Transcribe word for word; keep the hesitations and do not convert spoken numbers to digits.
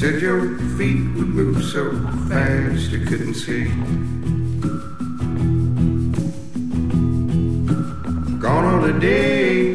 Said your feet would move so fast you couldn't see. Gone on a day